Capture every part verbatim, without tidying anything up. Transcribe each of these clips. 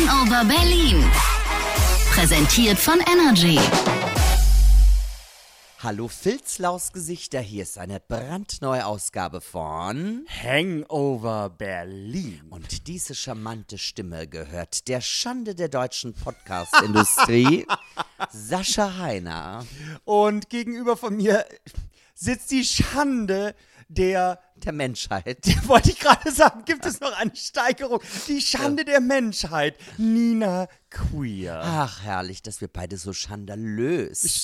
Hangover Berlin. Präsentiert von Energy. Hallo Filzlausgesichter, hier ist eine brandneue Ausgabe von Hangover Berlin. Und diese charmante Stimme gehört der Schande der deutschen Podcast-Industrie, Sascha Heiner. Und gegenüber von mir sitzt die Schande der... Der Menschheit. Wollte ich gerade sagen, gibt es noch eine Steigerung? Die Schande der Menschheit, Nina Queer. Ach, herrlich, dass wir beide so skandalös sind.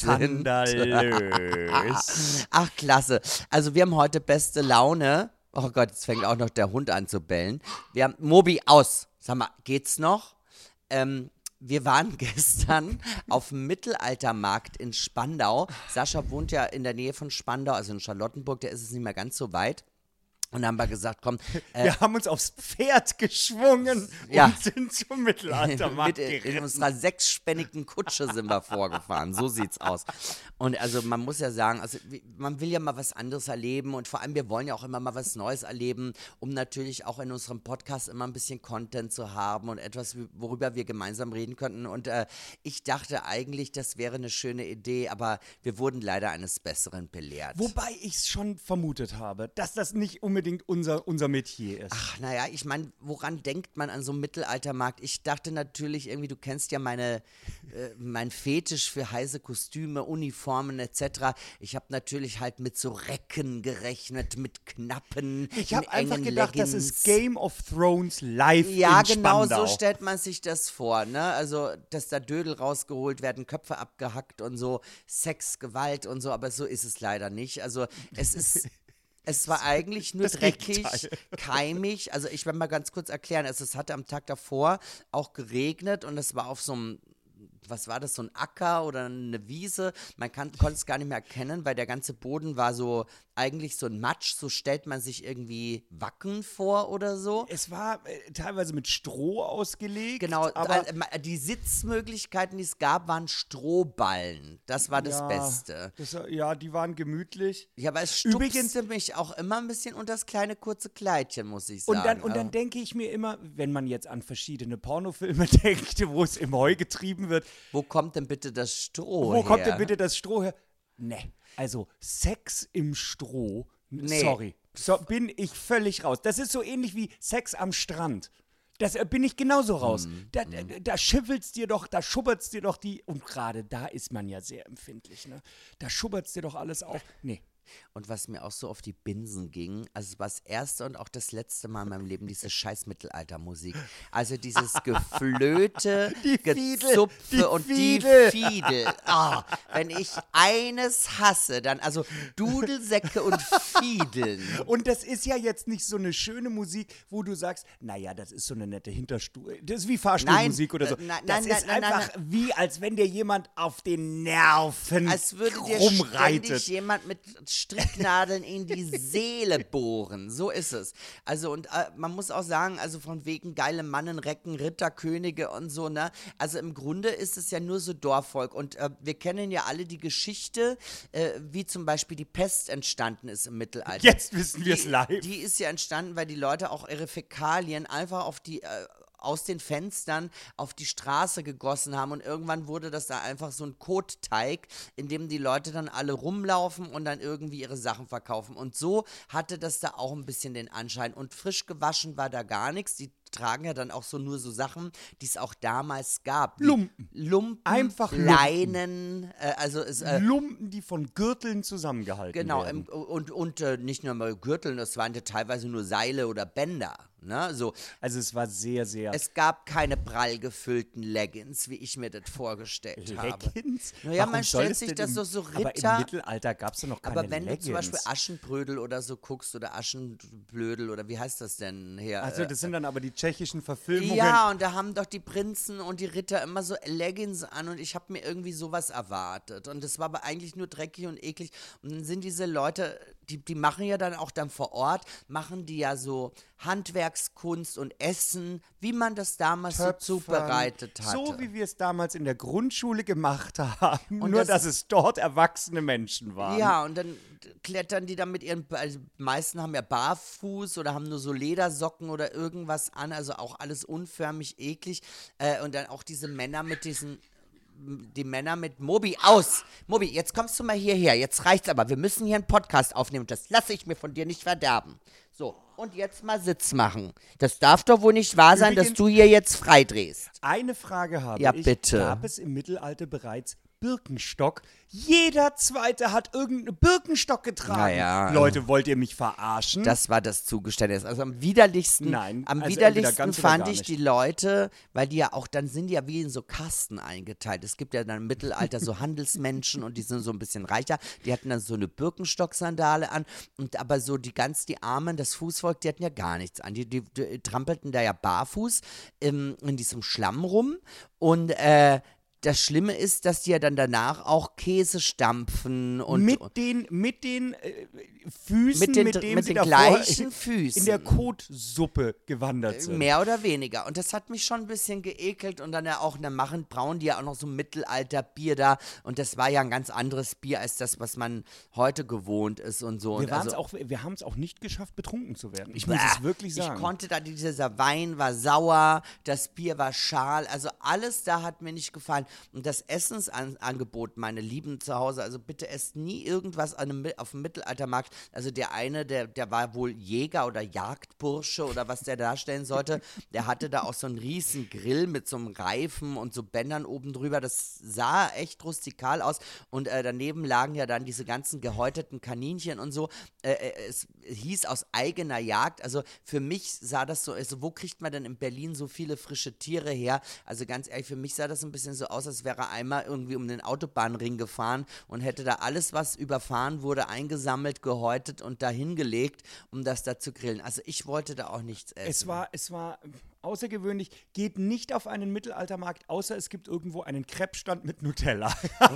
Skandalös. Ach, klasse. Also wir haben heute beste Laune. Oh Gott, jetzt fängt auch noch der Hund an zu bellen. Wir haben Mobi aus. Sag mal, geht's noch? Ähm, wir waren gestern auf dem Mittelaltermarkt in Spandau. Sascha wohnt ja in der Nähe von Spandau, also in Charlottenburg, da ist es nicht mehr ganz so weit. Und dann haben wir gesagt, komm. Äh, wir haben uns aufs Pferd geschwungen ja. und sind zum Mittelaltermarkt Mit, geritten. in unserer sechsspännigen Kutsche sind wir vorgefahren, so sieht's aus. Und also man muss ja sagen, also man will ja mal was anderes erleben und vor allem wir wollen ja auch immer mal was Neues erleben, um natürlich auch in unserem Podcast immer ein bisschen Content zu haben und etwas, worüber wir gemeinsam reden könnten. Und äh, ich dachte eigentlich, das wäre eine schöne Idee, aber wir wurden leider eines Besseren belehrt. Wobei ich es schon vermutet habe, dass das nicht unbedingt unser, unser Metier ist. Ach, naja, ich meine, woran denkt man an so einem Mittelaltermarkt? Ich dachte natürlich irgendwie, du kennst ja meine, äh, mein Fetisch für heiße Kostüme, Uniformen et cetera. Ich habe natürlich halt mit so Recken gerechnet, mit knappen, Ich habe einfach engen gedacht, Leggings. das ist Game of Thrones live Ja, in genau, Spandau. so stellt man sich das vor, ne? Also, dass da Dödel rausgeholt werden, Köpfe abgehackt und so, Sex, Gewalt und so, aber so ist es leider nicht. Also, es ist... Es war eigentlich nur Das dreckig, Gegenteil. keimig. Also ich will mal ganz kurz erklären. Also es hatte am Tag davor auch geregnet und es war auf so einem, was war das, so ein Acker oder eine Wiese. Man kann, konnte es gar nicht mehr erkennen, weil der ganze Boden war so eigentlich so ein Matsch. So stellt man sich irgendwie Wacken vor oder so. Es war äh, teilweise mit Stroh ausgelegt. Genau, aber äh, die Sitzmöglichkeiten, die es gab, waren Strohballen. Das war das ja, Beste. Das, ja, die waren gemütlich. Ja, aber es Übrigens- stupste mich auch immer ein bisschen unter das kleine kurze Kleidchen, muss ich Und sagen. dann, und dann denke ich mir immer, wenn man jetzt an verschiedene Pornofilme denkt, wo es im Heu getrieben wird, Wo kommt denn bitte das Stroh wo her? kommt denn bitte das Stroh her? Ne, also Sex im Stroh, Nee. sorry, so bin ich völlig raus. Das ist so ähnlich wie Sex am Strand. Das äh, bin ich genauso raus. Mhm. Da, da, da schiffelt's dir doch, da schubbert's dir doch die, und gerade da ist man ja sehr empfindlich, ne? Da schubbert's dir doch alles auf. Nee. Und was mir auch so auf die Binsen ging, also es war das erste und auch das letzte Mal in meinem Leben, diese scheiß Mittelaltermusik. Also dieses Geflöte, Die Fiedel, Gezupfe die und Fiedel. die Fiedel. Ah, wenn ich eines hasse, dann also Dudelsäcke und Fiedeln. Und das ist ja jetzt nicht so eine schöne Musik, wo du sagst, naja, das ist so eine nette Hinterstuhl. Das ist wie Fahrstuhlmusik Nein, oder so. äh, nein, das nein, ist nein, nein, einfach wie, als wenn dir jemand auf den Nerven Als würde dir rumreitet. ständig jemand mit Stricknadeln in die Seele bohren. So ist es. Also und äh, man muss auch sagen, also von wegen geile Mannen, Recken, Ritter, Könige und so, ne? Also im Grunde ist es ja nur so Dorfvolk und äh, wir kennen ja alle die Geschichte, äh, wie zum Beispiel die Pest entstanden ist im Mittelalter. Jetzt wissen wir es Die- live. Die ist ja entstanden, weil die Leute auch ihre Fäkalien einfach auf die... Äh, aus den Fenstern auf die Straße gegossen haben und irgendwann wurde das da einfach so ein Kotteig, in dem die Leute dann alle rumlaufen und dann irgendwie ihre Sachen verkaufen. Und so hatte das da auch ein bisschen den Anschein. Und frisch gewaschen war da gar nichts. Die tragen ja dann auch so nur so Sachen, die es auch damals gab. Wie Lumpen. Lumpen, Einfach Lumpen. Leinen, äh, also es, äh, Lumpen, die von Gürteln zusammengehalten genau, werden. im, und, und äh, nicht nur mal Gürteln, das waren ja teilweise nur Seile oder Bänder. Ne? So, Also es war sehr, sehr... es gab keine prall gefüllten Leggings, wie ich mir das vorgestellt habe. Leggings? Naja, Warum man soll stellt es sich denn das im- doch so Aber im Ritter. Mittelalter gab es doch noch keine Aber wenn Leggings. du zum Beispiel Aschenbrödel oder so guckst oder Aschenblödel oder wie heißt das denn hier? Also äh, das sind dann aber die tschechischen Verfilmungen. ja, und da haben doch die Prinzen und die Ritter immer so Leggings an und ich habe mir irgendwie sowas erwartet. Und das war aber eigentlich nur dreckig und eklig. Und dann sind diese Leute, die, die machen ja dann auch dann vor Ort, machen die ja so Handwerkskunst und Essen, wie man das damals so zubereitet hatte. So wie wir es damals in der Grundschule gemacht haben, Und nur das dass ist- es dort erwachsene Menschen waren. Ja, und dann klettern die da mit ihren, also die meisten haben ja barfuß oder haben nur so Ledersocken oder irgendwas an, also auch alles unförmig, eklig. Äh, und dann auch diese Männer mit diesen, die Männer mit Mobi aus. Mobi, jetzt kommst du mal hierher, jetzt reicht's aber, wir müssen hier einen Podcast aufnehmen, das lasse ich mir von dir nicht verderben. So, und jetzt mal Sitz machen. Das darf doch wohl nicht wahr sein, dass Übrigens- du hier jetzt freidrehst. Eine Frage habe Ja, ich. bitte. Gab es im Mittelalter bereits Birkenstock? Jeder Zweite hat irgendeinen Birkenstock getragen. Naja, Leute, wollt ihr mich verarschen? Das war das Zugeständnis. Also am widerlichsten, Nein, am also entweder widerlichsten ganz oder fand gar ich nicht. die Leute, weil die ja auch, dann sind die ja wie in so Kasten eingeteilt. Es gibt ja dann im Mittelalter so Handelsmenschen und die sind so ein bisschen reicher. Die hatten dann so eine Birkenstock-Sandale an und aber so die ganz, die Armen, das Fußvolk, die hatten ja gar nichts an. Die, die, die trampelten da ja barfuß im, in diesem Schlamm rum und äh, das Schlimme ist, dass die ja dann danach auch Käse stampfen und mit den, mit den äh, Füßen, mit den, mit denen mit sie den davor gleichen in, Füßen. in der Kotsuppe gewandert sind. Mehr oder weniger. Und das hat mich schon ein bisschen geekelt. Und dann ja auch, dann machen, brauen die ja auch noch so Mittelalterbier da. Und das war ja ein ganz anderes Bier als das, was man heute gewohnt ist und so. Wir, und waren's also, auch, wir haben es auch nicht geschafft, betrunken zu werden. Ich muss Bäh, es wirklich sagen. Ich konnte da, dieser Wein war sauer, das Bier war schal, also alles da hat mir nicht gefallen. Und das Essensangebot, meine Lieben zu Hause, also bitte esst nie irgendwas an einem, auf dem Mittelaltermarkt. Also der eine, der, der war wohl Jäger oder Jagdbursche oder was der darstellen sollte, der hatte da auch so einen riesen Grill mit so einem Reifen und so Bändern oben drüber. Das sah echt rustikal aus. Und äh, daneben lagen ja dann diese ganzen gehäuteten Kaninchen und so. Äh, äh, es hieß aus eigener Jagd. Also für mich sah das so, also wo kriegt man denn in Berlin so viele frische Tiere her? Also ganz ehrlich, für mich sah das ein bisschen so aus, als wäre einmal irgendwie um den Autobahnring gefahren und hätte da alles, was überfahren wurde, eingesammelt, gehäutet und dahin gelegt, um das da zu grillen. Also ich wollte da auch nichts essen. Es war, es war außergewöhnlich. Geht nicht auf einen Mittelaltermarkt, außer es gibt irgendwo einen Crepe-Stand mit Nutella.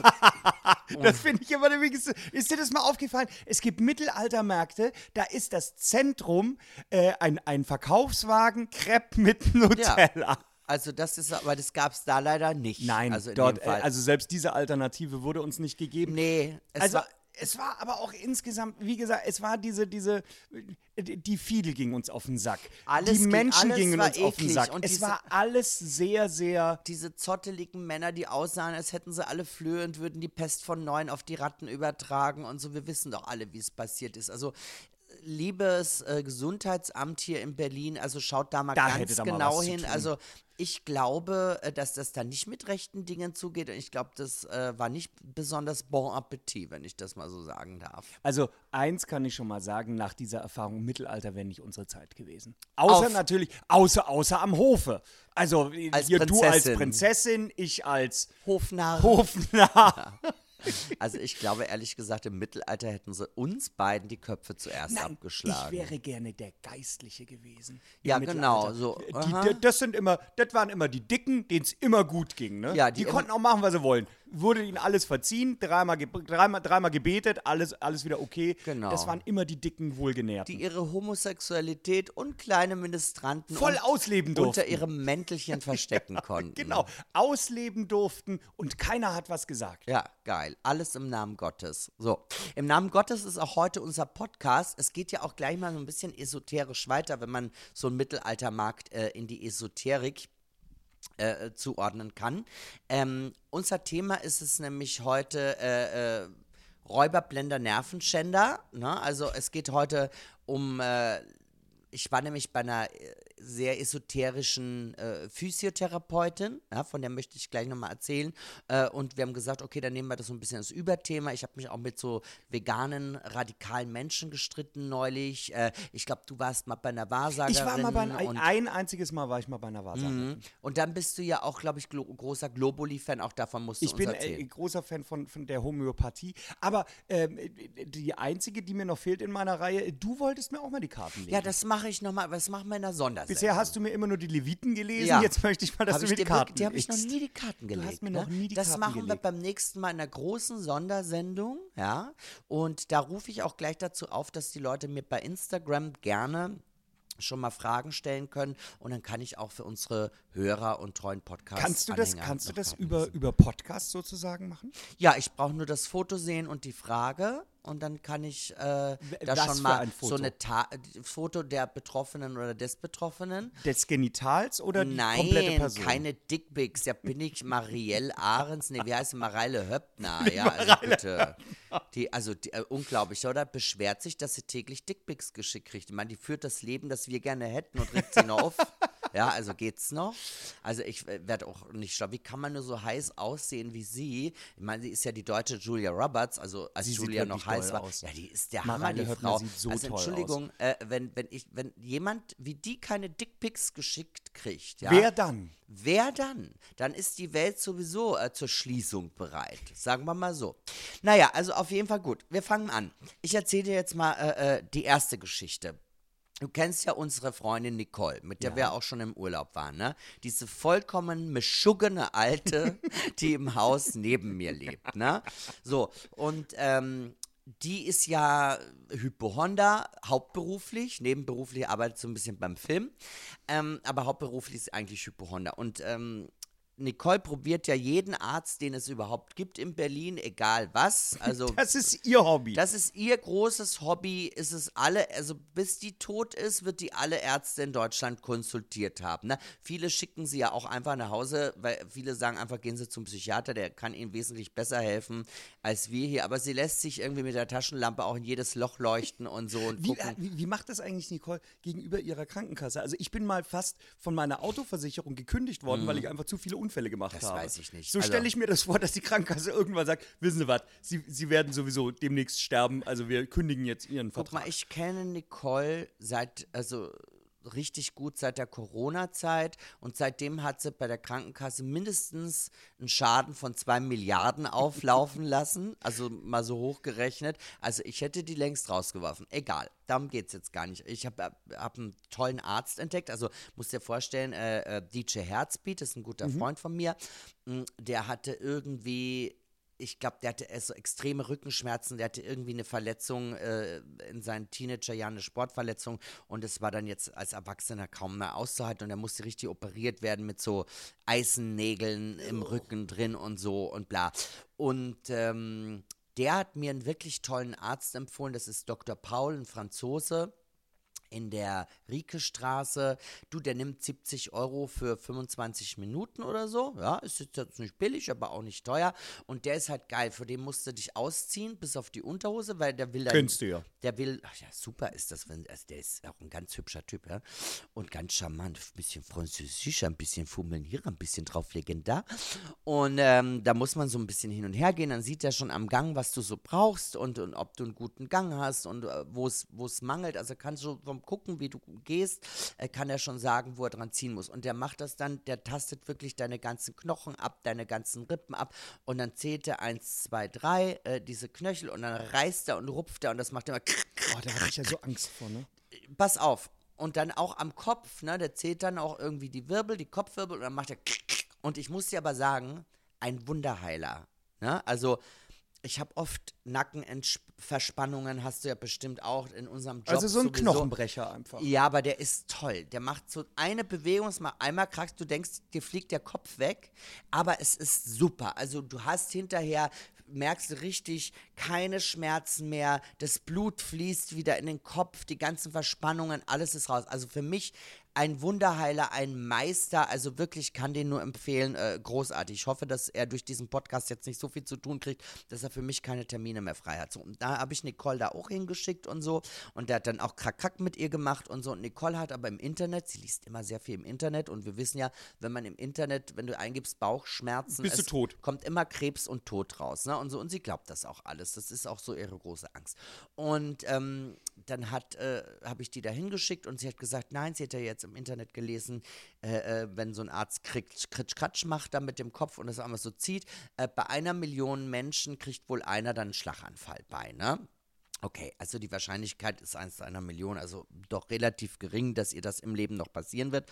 Das finde ich immer der wichtigste. Ist dir das mal aufgefallen? Es gibt Mittelaltermärkte, da ist das Zentrum äh, ein, ein Verkaufswagen, Crepe mit Nutella. Also das ist, aber das gab es da leider nicht. Nein, also in dort, dem Fall. äh, also selbst diese Alternative wurde uns nicht gegeben. nee, es Also war, es war aber auch insgesamt, wie gesagt, es war diese, diese, die Fiedel ging uns auf den Sack. Alles die ging- Menschen alles gingen war uns auf den eklig Sack. und Es diese- war alles sehr, sehr. diese zotteligen Männer, die aussahen, als hätten sie alle Flöhe und würden die Pest von Neuen auf die Ratten übertragen und so. Wir wissen doch alle, wie es passiert ist. Also liebes äh, Gesundheitsamt hier in Berlin, also schaut da mal Da ganz hätte da mal genau was zu hin. tun. Also ich glaube, äh, dass das da nicht mit rechten Dingen zugeht. Und ich glaube, das äh, war nicht besonders bon appetit, wenn ich das mal so sagen darf. Also eins kann ich schon mal sagen, nach dieser Erfahrung, Mittelalter wäre nicht unsere Zeit gewesen. Außer Auf- natürlich, außer, außer am Hofe. Also Als hier du als Prinzessin. Prinzessin, ich als Hofnarr. Hofnarr. Also ich glaube, ehrlich gesagt, im Mittelalter hätten sie uns beiden die Köpfe zuerst Nein, abgeschlagen. ich wäre gerne der Geistliche gewesen. im Ja, genau, Mittelalter. so, Die, aha. die, das sind immer, das waren immer die Dicken, denen es immer gut ging. Ne? Ja, die die konnten auch machen, was sie wollen. Wurde ihnen alles verziehen, dreimal, ge dreimal, dreimal gebetet, alles, alles wieder okay. Genau. Das waren immer die dicken Wohlgenährten. Die ihre Homosexualität und kleine Ministranten Voll un- ausleben durften. unter ihrem Mäntelchen verstecken konnten. Genau, ausleben durften und keiner hat was gesagt. Ja, geil. Alles im Namen Gottes. So, im Namen Gottes ist auch heute unser Podcast. Es geht ja auch gleich mal so ein bisschen esoterisch weiter, wenn man so einen Mittelaltermarkt äh, in die Esoterik äh, zuordnen kann. Ähm, unser Thema ist es nämlich heute äh, äh, Räuber, Blender, Nervenschänder. Ne? Also es geht heute um, äh, ich war nämlich bei einer äh, sehr esoterischen äh, Physiotherapeutin, ja, von der möchte ich gleich nochmal erzählen. Äh, und wir haben gesagt, okay, dann nehmen wir das so ein bisschen als Überthema. Ich habe mich auch mit so veganen, radikalen Menschen gestritten neulich. Äh, ich glaube, du warst mal bei einer Wahrsagerin. Ich war mal bei ein, und, ein einziges Mal war ich mal bei einer Wahrsagerin. Mhm. Und dann bist du ja auch, glaube ich, glo großer Globuli-Fan. Auch davon musst du Ich uns bin erzählen. äh, großer Fan von, von der Homöopathie. Aber ähm, die einzige, die mir noch fehlt in meiner Reihe, du wolltest mir auch mal die Karten legen. Ja, das mache ich nochmal, das machen wir in der Sondersendung. Bisher hast du mir immer nur die Leviten gelesen, Ja. jetzt möchte ich mal, dass Hab du ich mir die dir wirklich- Karten Die habe ich noch legst. nie die Karten gelegt. hast mir ne? noch nie die das Karten machen wir gelegt. beim nächsten Mal in einer großen Sondersendung, ja. Und da rufe ich auch gleich dazu auf, dass die Leute mir bei Instagram gerne schon mal Fragen stellen können und dann kann ich auch für unsere Hörer und treuen Podcasts Kannst du das, Anhänger kannst du noch das Karten über, lesen. über Podcast sozusagen machen? Ja, ich brauche nur das Foto sehen und die Frage und dann kann ich äh, da was schon für mal ein so Foto? eine Ta Foto der Betroffenen oder des Betroffenen. Des Genitals oder die Nein, komplette Person? keine Dickpics. Ja, bin ich Marielle Ahrens. Nee, wie heißt sie? Mareile Höppner. Ja, also bitte. Die, also die, äh, unglaublich, oder? Beschwert sich, dass sie täglich Dickpics geschickt kriegt. Ich meine, die führt das Leben, das wir gerne hätten und regt sie noch auf. Ja, also geht's noch. Also ich äh, werde auch nicht schlau. Wie kann man nur so heiß aussehen wie sie? Ich meine, sie ist ja die deutsche Julia Roberts, also als Sie sieht Julia wirklich noch heiß doll war. aus. Ja, die ist der Mareile Hammer, die Höppner Frau. sieht so also toll aus. Entschuldigung, äh, wenn, wenn, ich, wenn jemand wie die keine Dickpics geschickt kriegt, ja, Wer dann? Wer dann? Dann ist die Welt sowieso äh, zur Schließung bereit. Sagen wir mal so. Naja, also auf jeden Fall gut. Wir fangen an. Ich erzähle dir jetzt mal äh, äh, die erste Geschichte. Du kennst ja unsere Freundin Nicole, mit der Ja. wir auch schon im Urlaub waren, ne? Diese vollkommen meschuggene Alte, die im Haus neben mir lebt, ne? So, und ähm, die ist ja Hypochonder, hauptberuflich, nebenberuflich arbeitet so ein bisschen beim Film, ähm, aber hauptberuflich ist eigentlich Hypochonder. Und ähm, Nicole probiert ja jeden Arzt, den es überhaupt gibt in Berlin, egal was. Also Das ist ihr Hobby. das ist ihr großes Hobby, ist es alle, also bis die tot ist, wird die alle Ärzte in Deutschland konsultiert haben. Ne? Viele schicken sie ja auch einfach nach Hause, weil viele sagen einfach, gehen Sie zum Psychiater, der kann Ihnen wesentlich besser helfen als wir hier. Aber sie lässt sich irgendwie mit der Taschenlampe auch in jedes Loch leuchten und so und Wie, gucken. äh, wie, wie macht das eigentlich Nicole gegenüber ihrer Krankenkasse? Also ich bin mal fast von meiner Autoversicherung gekündigt worden, weil ich einfach zu viele Unfälle gemacht Das habe. weiß ich nicht. So Also- stelle ich mir das vor, dass die Krankenkasse irgendwann sagt, wissen Sie was, Sie, Sie werden sowieso demnächst sterben, also wir kündigen jetzt Ihren Guck Vertrag. mal, ich kenne Nicole seit, also richtig gut seit der Corona-Zeit und seitdem hat sie bei der Krankenkasse mindestens einen Schaden von zwei Milliarden auflaufen lassen, also mal so hochgerechnet. Also ich hätte die längst rausgeworfen. Egal, darum geht es jetzt gar nicht. Ich habe hab einen tollen Arzt entdeckt, also musst dir vorstellen, äh, äh, D J Herzbeat ist ein guter Freund von mir, Mm, der hatte irgendwie... Ich glaube, der hatte erst so extreme Rückenschmerzen, der hatte irgendwie eine Verletzung äh, in seinen Teenagerjahren, eine Sportverletzung und es war dann jetzt als Erwachsener kaum mehr auszuhalten und er musste richtig operiert werden mit so Eisennägeln im Rücken drin und so und bla. Und ähm, der hat mir einen wirklich tollen Arzt empfohlen, das ist Doktor Paul, ein Franzose. In der Rieke-Straße, du, der nimmt siebzig Euro für fünfundzwanzig Minuten oder so, ja, ist jetzt nicht billig, aber auch nicht teuer und der ist halt geil, für den musst du dich ausziehen, bis auf die Unterhose, weil der will dann, Kennst du ja. der will, ach ja, super ist das, wenn, also der ist auch ein ganz hübscher Typ, ja, und ganz charmant, ein bisschen französisch, ein bisschen fummeln hier, ein bisschen drauflegen da und ähm, da muss man so ein bisschen hin und her gehen, dann sieht er schon am Gang, was du so brauchst und, und ob du einen guten Gang hast und äh, wo es wo es mangelt, also kannst du vom Gucken, wie du gehst, äh, kann er schon sagen, wo er dran ziehen muss. Und der macht das dann, der tastet wirklich deine ganzen Knochen ab, deine ganzen Rippen ab und dann zählt er eins, zwei, drei, äh, diese Knöchel und dann reißt er und rupft er und das macht immer Oh, da habe ich ja so Angst vor, ne? pass auf. Und dann auch am Kopf, ne, der zählt dann auch irgendwie die Wirbel, die Kopfwirbel und dann macht er und ich muss dir aber sagen, ein Wunderheiler, ne, also ich habe oft Nackenverspannungen, hast du ja bestimmt auch in unserem Job. Also so ein sowieso. Knochenbrecher einfach. Ja, aber der ist toll. Der macht so eine Bewegung, es macht einmal krackst, du denkst, dir fliegt der Kopf weg, aber es ist super. Also du hast hinterher, merkst du richtig, keine Schmerzen mehr, das Blut fließt wieder in den Kopf, die ganzen Verspannungen, alles ist raus. Also für mich ein Wunderheiler, ein Meister, also wirklich kann den nur empfehlen, äh, großartig. Ich hoffe, dass er durch diesen Podcast jetzt nicht so viel zu tun kriegt, dass er für mich keine Termine mehr frei hat. So, und da habe ich Nicole da auch hingeschickt und so und der hat dann auch Krack-Krack mit ihr gemacht und so und Nicole hat aber im Internet, sie liest immer sehr viel im Internet und wir wissen ja, wenn man im Internet, wenn du eingibst Bauchschmerzen, Bist du es tot. kommt immer Krebs und Tod raus, ne, und so und sie glaubt das auch alles, das ist auch so ihre große Angst. Und ähm, dann hat, äh, habe ich die da hingeschickt und sie hat gesagt, nein, sie hat ja jetzt im Internet gelesen, äh, äh, wenn so ein Arzt kriegt, Kritsch-Kratsch macht dann mit dem Kopf und das einmal so zieht, äh, bei einer Million Menschen kriegt wohl einer dann einen Schlaganfall bei, ne? Okay, also die Wahrscheinlichkeit ist eins zu einer Million, also doch relativ gering, dass ihr das im Leben noch passieren wird.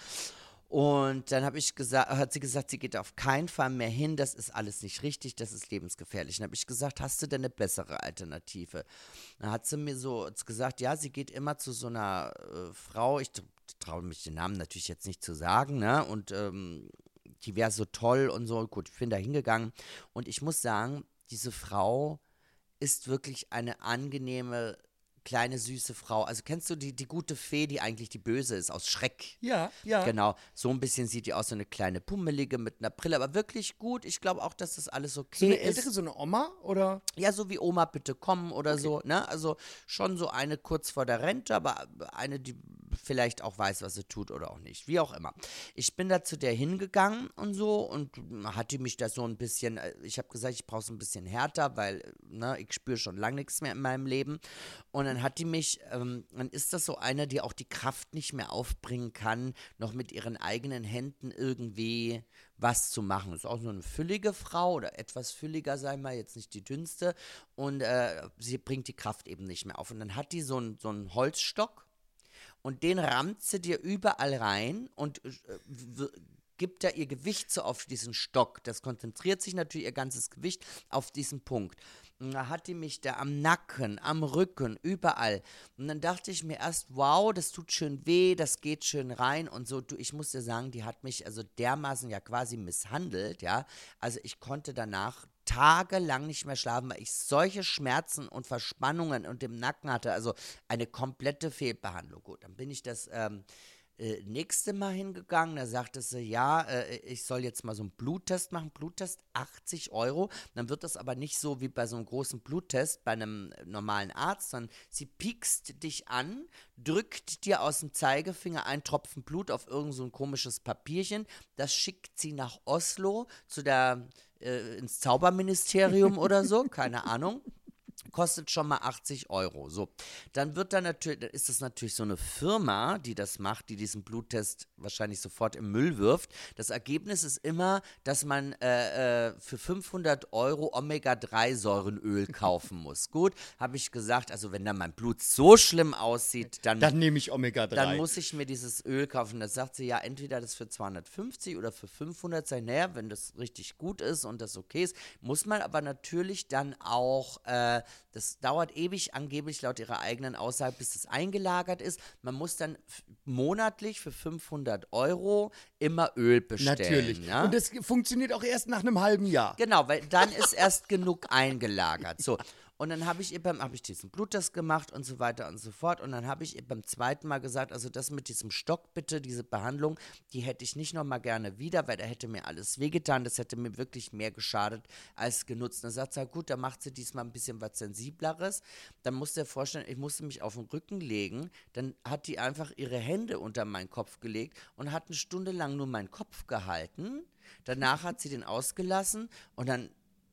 Und dann habe ich gesagt, hat sie gesagt, sie geht auf keinen Fall mehr hin, das ist alles nicht richtig, das ist lebensgefährlich. Dann habe ich gesagt, hast du denn eine bessere Alternative? Dann hat sie mir so gesagt, ja, sie geht immer zu so einer äh, Frau, ich traue mich den Namen natürlich jetzt nicht zu sagen, ne? Und ähm, die wäre so toll und so. Gut, ich bin da hingegangen und ich muss sagen, diese Frau ist wirklich eine angenehme, kleine, süße Frau. Also kennst du die, die gute Fee, die eigentlich die Böse ist, aus Schreck? Ja, ja. Genau, so ein bisschen sieht die aus, so eine kleine Pummelige mit einer Brille, aber wirklich gut. Ich glaube auch, dass das alles okay So eine ist. ältere, so eine Oma, oder? Ja, so wie Oma, bitte kommen oder so, ne? Also schon so eine kurz vor der Rente, aber eine, die vielleicht auch weiß, was sie tut oder auch nicht, wie auch immer. Ich bin da zu der hingegangen und so und hat die mich da so ein bisschen, ich habe gesagt, ich brauche es ein bisschen härter, weil, ne, ich spüre schon lange nichts mehr in meinem Leben. Und dann hat die mich, ähm, dann ist das so eine, die auch die Kraft nicht mehr aufbringen kann, noch mit ihren eigenen Händen irgendwie was zu machen. Ist auch so eine füllige Frau oder etwas fülliger, sei mal, jetzt nicht die dünnste. Und äh, sie bringt die Kraft eben nicht mehr auf. Und dann hat die so einen so einen Holzstock und den rammt sie dir überall rein und äh, w- gibt da ihr Gewicht so auf diesen Stock. Das konzentriert sich natürlich ihr ganzes Gewicht auf diesen Punkt. Und da hat die mich da am Nacken, am Rücken, überall. Und dann dachte ich mir erst, wow, das tut schön weh, das geht schön rein und so. Du, ich muss dir sagen, die hat mich also dermaßen ja quasi misshandelt, ja. Also ich konnte danach tagelang nicht mehr schlafen, weil ich solche Schmerzen und Verspannungen und im Nacken hatte. Also eine komplette Fehlbehandlung. Gut, dann bin ich das ähm, äh, nächste Mal hingegangen, da sagte sie, ja, äh, ich soll jetzt mal so einen Bluttest machen. Bluttest achtzig Euro. Dann wird das aber nicht so wie bei so einem großen Bluttest bei einem normalen Arzt, sondern sie piekst dich an, drückt dir aus dem Zeigefinger einen Tropfen Blut auf irgend so ein komisches Papierchen. Das schickt sie nach Oslo zu der, äh, ins Zauberministerium oder so, keine Ahnung. Kostet schon mal achtzig Euro. So, dann wird da natürlich, dann ist das natürlich so eine Firma, die das macht, die diesen Bluttest wahrscheinlich sofort im Müll wirft. Das Ergebnis ist immer, dass man äh, äh, für fünfhundert Euro Omega drei Säurenöl kaufen muss. Gut, habe ich gesagt, also wenn dann mein Blut so schlimm aussieht, dann, Dann nehme ich Omega drei. dann muss ich mir dieses Öl kaufen. Das sagt sie ja, entweder das für zweihundertfünfzig oder für fünfhundert sein. Naja, wenn das richtig gut ist und das okay ist, muss man aber natürlich dann auch, äh, das dauert ewig, angeblich laut ihrer eigenen Aussage, bis das eingelagert ist. Man muss dann f- monatlich für fünfhundert Euro immer Öl bestellen. Natürlich. Ne? Und das funktioniert auch erst nach einem halben Jahr. Genau, weil dann ist erst genug eingelagert. So. Und dann habe ich ihr beim, habe ich diesen Bluttest gemacht und so weiter und so fort. Und dann habe ich ihr beim zweiten Mal gesagt, also das mit diesem Stock bitte, diese Behandlung, die hätte ich nicht nochmal gerne wieder, weil da hätte mir alles wehgetan. Das hätte mir wirklich mehr geschadet als genutzt. Dann sagt sie, ja gut, dann macht sie diesmal ein bisschen was Sensibleres. Dann musst du dir vorstellen, ich musste mich auf den Rücken legen. Dann hat die einfach ihre Hände unter meinen Kopf gelegt und hat eine Stunde lang nur meinen Kopf gehalten. Danach hat sie den ausgelassen und dann,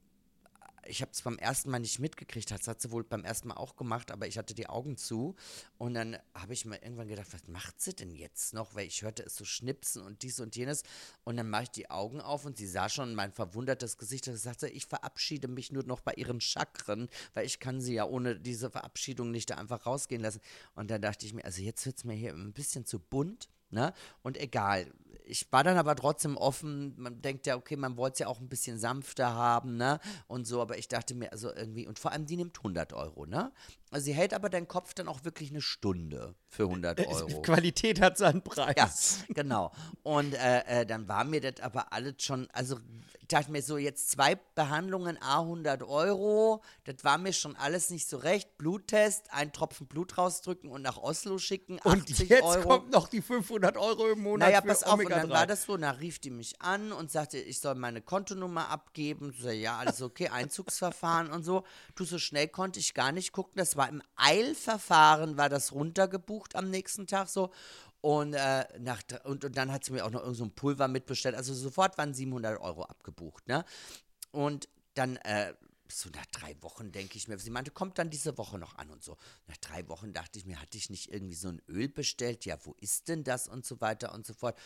ich habe es beim ersten Mal nicht mitgekriegt, das hat sie wohl beim ersten Mal auch gemacht, aber ich hatte die Augen zu und dann habe ich mir irgendwann gedacht, was macht sie denn jetzt noch, weil ich hörte es so schnipsen und dies und jenes und dann mache ich die Augen auf und sie sah schon mein verwundertes Gesicht und sagte, ich verabschiede mich nur noch bei ihren Chakren, weil ich kann sie ja ohne diese Verabschiedung nicht da einfach rausgehen lassen und dann dachte ich mir, also jetzt wird es mir hier ein bisschen zu bunt. Ne? Und egal, ich war dann aber trotzdem offen, man denkt ja, okay, man wollte es ja auch ein bisschen sanfter haben, ne, und so, aber ich dachte mir, also irgendwie, und vor allem, die nimmt hundert Euro, ne, also sie hält aber deinen Kopf dann auch wirklich eine Stunde für hundert Euro. Qualität hat seinen Preis. Ja, genau. Und äh, äh, dann war mir das aber alles schon, also ich dachte mir so, jetzt zwei Behandlungen, a hundert Euro, das war mir schon alles nicht so recht. Bluttest, einen Tropfen Blut rausdrücken und nach Oslo schicken, Und achtzig jetzt Euro. kommt noch die fünfhundert Euro im Monat Naja, für pass auf, und Omega dann drei. war das so, da rief die mich an und sagte, ich soll meine Kontonummer abgeben. So, ja, alles okay, Einzugsverfahren und so. Du, so schnell konnte ich gar nicht gucken. Das war im Eilverfahren, war das runtergebucht am nächsten Tag so. Und, äh, nach, dr- und, und dann hat sie mir auch noch irgend so ein Pulver mitbestellt. Also sofort waren siebenhundert Euro abgebucht, ne? Und dann, äh, so nach drei Wochen denke ich mir, sie meinte, kommt dann diese Woche noch an und so. Nach drei Wochen dachte ich mir, hatte ich nicht irgendwie so ein Öl bestellt? Ja, wo ist denn das und so weiter und so fort.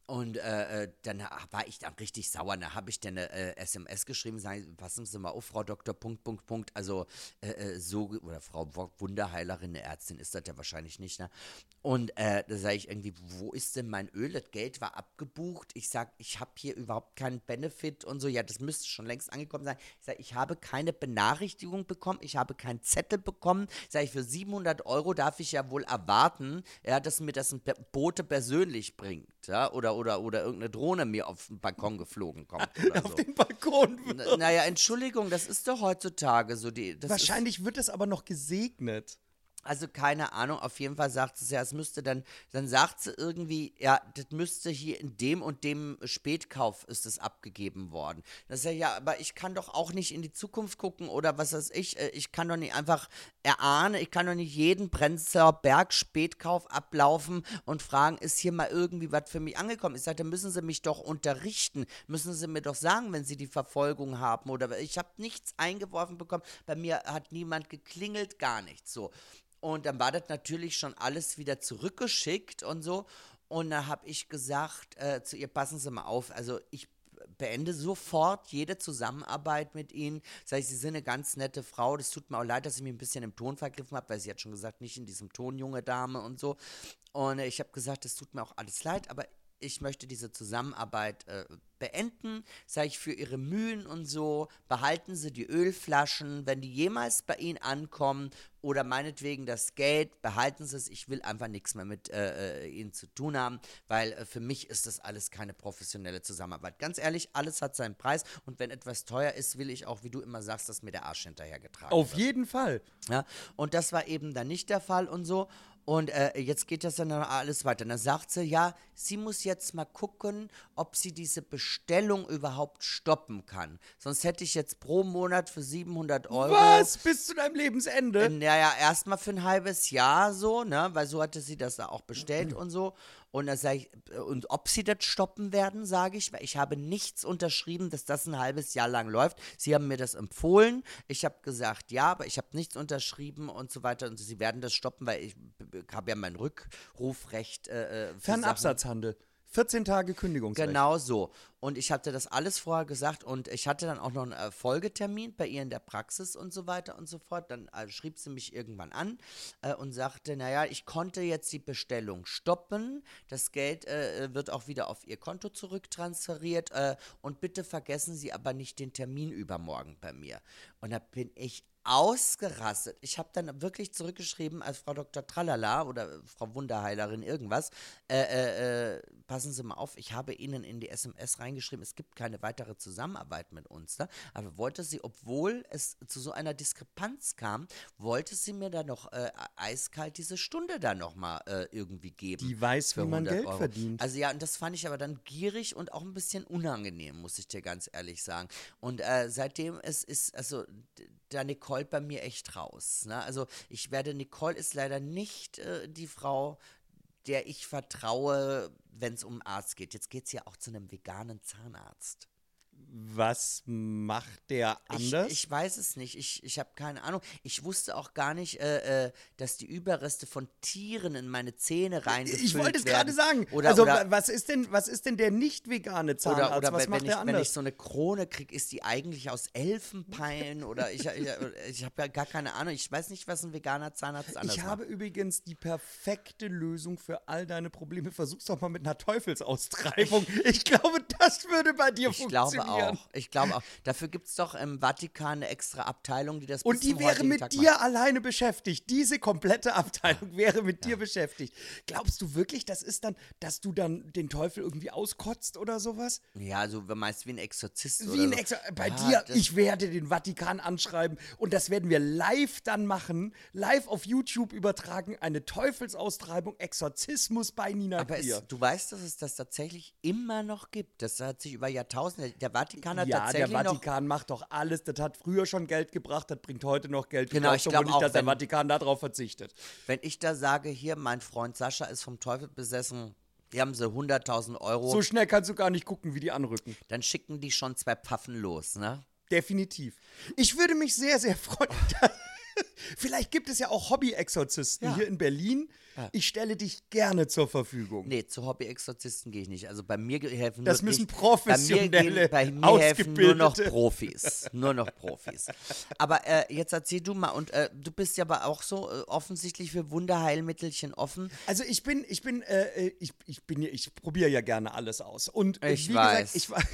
Und äh, äh, dann war ich dann richtig sauer. Da habe ich dann eine äh, S M S geschrieben, sagen, passen Sie mal auf, Frau Doktor, Punkt, Punkt, Punkt. Also äh, äh, so, oder Frau Wunderheilerin, eine Ärztin ist das ja wahrscheinlich nicht, ne? Und äh, da sage ich irgendwie, wo ist denn mein Öl? Das Geld war abgebucht. Ich sage, ich habe hier überhaupt keinen Benefit und so. Ja, das müsste schon längst angekommen sein. Ich sage, ich habe keine Benachrichtigung bekommen. Ich habe keinen Zettel bekommen. Sage ich, für siebenhundert Euro darf ich ja wohl erwarten, ja, dass mir das ein Bote persönlich bringt, ja, oder Oder, oder irgendeine Drohne mir auf den Balkon geflogen kommt. Oder Auf so. den Balkon. N- Naja, Entschuldigung, das ist doch heutzutage so. Die, das Wahrscheinlich wird es aber noch gesegnet. Ist, also keine Ahnung, auf jeden Fall sagt sie ja, es müsste dann, dann sagt sie irgendwie, ja, das müsste hier in dem und dem Spätkauf ist es abgegeben worden. Das ist ja, ja, aber ich kann doch auch nicht in die Zukunft gucken oder was weiß ich, äh, ich kann doch nicht einfach erahnen, ich kann doch nicht jeden Prenzlauer Berg Spätkauf ablaufen und fragen, ist hier mal irgendwie was für mich angekommen? Ich sage, dann müssen Sie mich doch unterrichten, müssen Sie mir doch sagen, wenn Sie die Verfolgung haben oder ich habe nichts eingeworfen bekommen, bei mir hat niemand geklingelt, gar nichts, so. Und dann war das natürlich schon alles wieder zurückgeschickt und so. Und dann habe ich gesagt äh, zu ihr, passen Sie mal auf, also ich beende sofort jede Zusammenarbeit mit Ihnen. Sag ich, Sie sind eine ganz nette Frau. Das tut mir auch leid, dass ich mich ein bisschen im Ton vergriffen habe, weil sie hat schon gesagt, nicht in diesem Ton, junge Dame und so. Und äh, ich habe gesagt, das tut mir auch alles leid, aber ich möchte diese Zusammenarbeit äh, beenden, sage ich, für Ihre Mühen und so, behalten Sie die Ölflaschen, wenn die jemals bei Ihnen ankommen oder meinetwegen das Geld, behalten Sie es, ich will einfach nichts mehr mit äh, Ihnen zu tun haben, weil äh, für mich ist das alles keine professionelle Zusammenarbeit. Ganz ehrlich, alles hat seinen Preis und wenn etwas teuer ist, will ich auch, wie du immer sagst, dass mir der Arsch hinterhergetragen Auf wird. jeden Fall. Ja, und das war eben dann nicht der Fall und so. Und äh, jetzt geht das dann alles weiter. Und dann sagt sie, ja, sie muss jetzt mal gucken, ob sie diese Bestellung überhaupt stoppen kann. Sonst hätte ich jetzt pro Monat für siebenhundert Euro. Was? Bis zu deinem Lebensende? Äh, naja, erstmal für ein halbes Jahr so, ne? Weil so hatte sie das da auch bestellt und so. Und dann sage ich, äh, und ob sie das stoppen werden, sage ich, weil ich habe nichts unterschrieben, dass das ein halbes Jahr lang läuft. Sie haben mir das empfohlen. Ich habe gesagt, ja, aber ich habe nichts unterschrieben und so weiter. Und sie werden das stoppen, weil ich habe ja mein Rückrufrecht. Äh, für Fernabsatzhandel. vierzehn Tage Kündigungsrecht. Genau so. Und ich hatte das alles vorher gesagt und ich hatte dann auch noch einen äh, Folgetermin bei ihr in der Praxis und so weiter und so fort. Dann äh, schrieb sie mich irgendwann an äh, und sagte, naja, ich konnte jetzt die Bestellung stoppen. Das Geld äh, wird auch wieder auf ihr Konto zurücktransferiert äh, und bitte vergessen Sie aber nicht den Termin übermorgen bei mir. Und da bin ich ausgerastet. Ich habe dann wirklich zurückgeschrieben als Frau Doktor Tralala oder Frau Wunderheilerin irgendwas, äh, äh, äh, passen Sie mal auf, ich habe Ihnen in die S M S reingeschrieben, es gibt keine weitere Zusammenarbeit mit uns. Ne? Aber wollte sie, obwohl es zu so einer Diskrepanz kam, wollte sie mir dann noch äh, eiskalt diese Stunde dann nochmal äh, irgendwie geben. Die weiß, für wie man hundert Geld Euro. verdient. Also ja, und das fand ich aber dann gierig und auch ein bisschen unangenehm, muss ich dir ganz ehrlich sagen. Und äh, seitdem es ist, also d- da Nicole bei mir echt raus. Ne? Also ich werde, Nicole ist leider nicht äh, die Frau, der ich vertraue, wenn es um Arzt geht. Jetzt geht es ja auch zu einem veganen Zahnarzt. Was macht der Ich, anders? ich weiß es nicht. Ich, ich habe keine Ahnung. Ich wusste auch gar nicht, äh, äh, dass die Überreste von Tieren in meine Zähne reingefüllt Ich wollte es werden. gerade sagen. Oder, also, oder, wa- was ist denn, was ist denn der nicht vegane Zahnarzt? Oder, oder was wenn, macht wenn, der ich, wenn anders? ich so eine Krone kriege, ist die eigentlich aus Elfenbein oder ich, ich, ich habe ja gar keine Ahnung. Ich weiß nicht, was ein veganer Zahnarzt anders Ich macht. habe übrigens die perfekte Lösung für all deine Probleme. Versuch's doch mal mit einer Teufelsaustreibung. Ich glaube, das würde bei dir Ich funktionieren. glaube auch. Ich glaube auch. Dafür gibt es doch im Vatikan eine extra Abteilung, die das Und bis die zum wäre heutigen mit Tag dir macht. alleine beschäftigt. Diese komplette Abteilung wäre mit dir beschäftigt. Glaubst du wirklich, das ist dann, dass du dann den Teufel irgendwie auskotzt oder sowas? Ja, so meist wie ein Exorzist Wie oder ein so. Exo Bei Ja, dir, das- ich werde den Vatikan anschreiben und das werden wir live dann machen, live auf YouTube übertragen, eine Teufelsaustreibung, Exorzismus bei Nina Aber Queer. es, du weißt, dass es das tatsächlich immer noch gibt. Das hat sich über Jahrtausende, der Vatikan hat Ja, der tatsächlich noch... Vatikan macht doch alles, das hat früher schon Geld gebracht, das bringt heute noch Geld. Du Genau, glaubst ich doch wohl glaub nicht, auch, dass der wenn- Vatikan darauf verzichtet. Wenn ich da sage, hier, mein Freund Sascha ist vom Teufel besessen, hier haben sie hunderttausend Euro, So schnell kannst du gar nicht gucken, wie die anrücken. dann schicken die schon zwei Pfaffen los, ne? Definitiv. Ich würde mich sehr, sehr freuen, dass, Vielleicht gibt es ja auch Hobby-Exorzisten Ja. hier in Berlin. Ja. Ich stelle dich gerne zur Verfügung. Nee, zu Hobby-Exorzisten gehe ich nicht. Also bei mir ge- helfen Das wirklich, müssen professionelle, bei mir, gehen, bei mir helfen nur noch ausgebildete- Profis. Nur noch Profis. Aber äh, jetzt erzähl du mal, und äh, du bist ja aber auch so äh, offensichtlich für Wunderheilmittelchen offen. Also ich bin, ich bin, äh, ich, ich bin, ja- ich probiere ja gerne alles aus. Und äh, Ich wie weiß. gesagt, ich war.